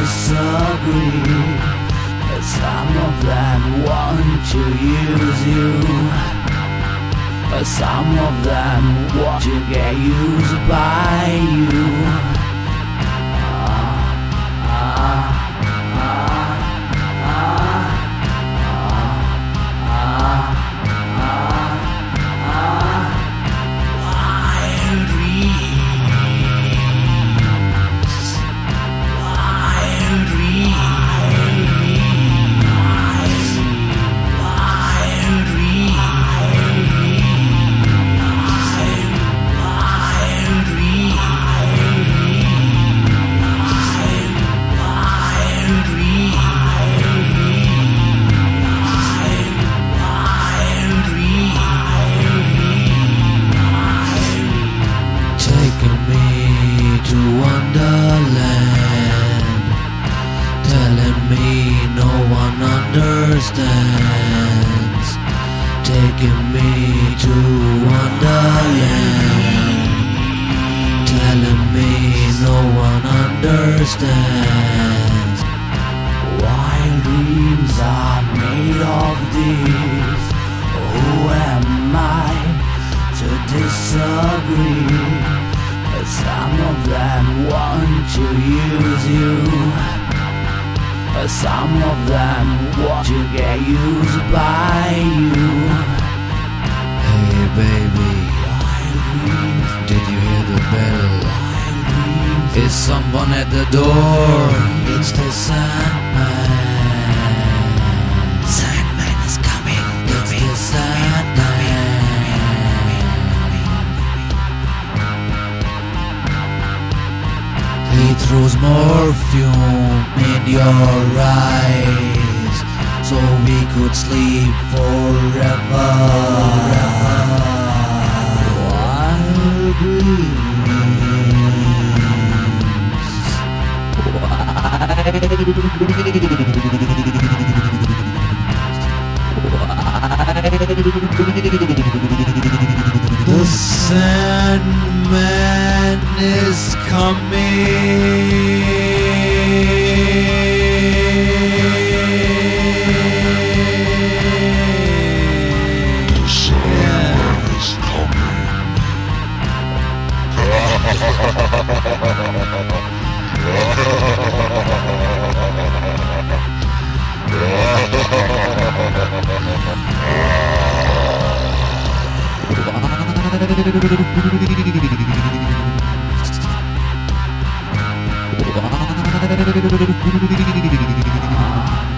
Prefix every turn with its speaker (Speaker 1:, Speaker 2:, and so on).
Speaker 1: disagree. Some of them want to use you. Some of them want to get used by you.
Speaker 2: To Wonderland, telling me no one understands. Taking me to Wonderland, telling me no one understands.
Speaker 1: Wild dreams are made of this. Who am I to disagree? Some of them want to use you. Some of them want to get used by you.
Speaker 2: Hey baby, did you hear the bell? Is someone at the door? It's the Sandman. Sandman is coming. It's the Sandman. He throws morphine in your eyes, so we could sleep forever.
Speaker 1: Wild dreams.
Speaker 2: Wild dreams. The Sandman is coming.
Speaker 3: The Sandman is
Speaker 2: coming.